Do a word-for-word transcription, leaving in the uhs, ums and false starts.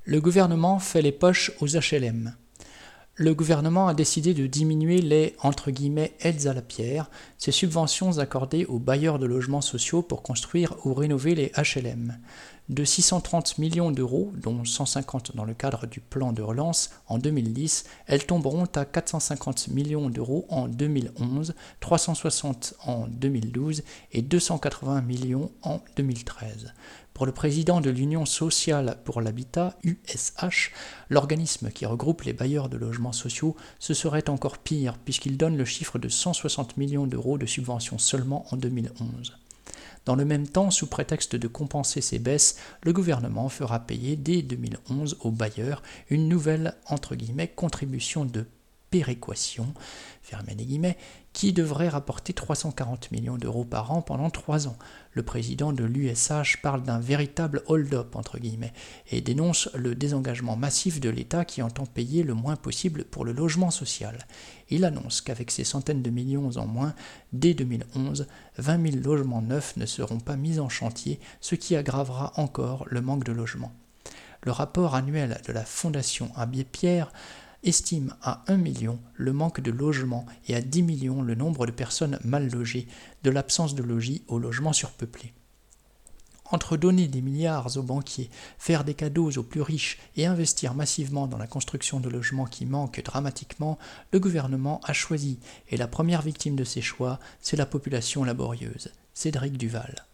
Le gouvernement fait les poches aux H L M. Le gouvernement a décidé de diminuer les entre guillemets, « aides à la pierre », ces subventions accordées aux bailleurs de logements sociaux pour construire ou rénover les H L M. De six cent trente millions d'euros, dont cent cinquante dans le cadre du plan de relance en deux mille dix, elles tomberont à quatre cent cinquante millions d'euros en deux mille onze, trois cent soixante en deux mille douze et deux cent quatre-vingts millions en deux mille treize. Pour le président de l'Union sociale pour l'habitat, U S H, l'organisme qui regroupe les bailleurs de logements sociaux, ce serait encore pire puisqu'il donne le chiffre de cent soixante millions d'euros de subventions seulement en deux mille onze. Dans le même temps, sous prétexte de compenser ces baisses, le gouvernement fera payer dès deux mille onze aux bailleurs une nouvelle entre guillemets, contribution de péréquation, fermez les guillemets, qui devrait rapporter trois cent quarante millions d'euros par an pendant trois ans. Le président de l'U S H parle d'un véritable hold-up entre guillemets et dénonce le désengagement massif de l'État qui entend payer le moins possible pour le logement social. Il annonce qu'avec ces centaines de millions en moins, dès deux mille onze, vingt mille logements neufs ne seront pas mis en chantier, ce qui aggravera encore le manque de logements. Le rapport annuel de la Fondation Abbé Pierre estime à un million le manque de logements et à dix millions le nombre de personnes mal logées, de l'absence de logis au logement surpeuplé. Entre donner des milliards aux banquiers, faire des cadeaux aux plus riches et investir massivement dans la construction de logements qui manquent dramatiquement, le gouvernement a choisi, et la première victime de ces choix, c'est la population laborieuse. Cédric Duval.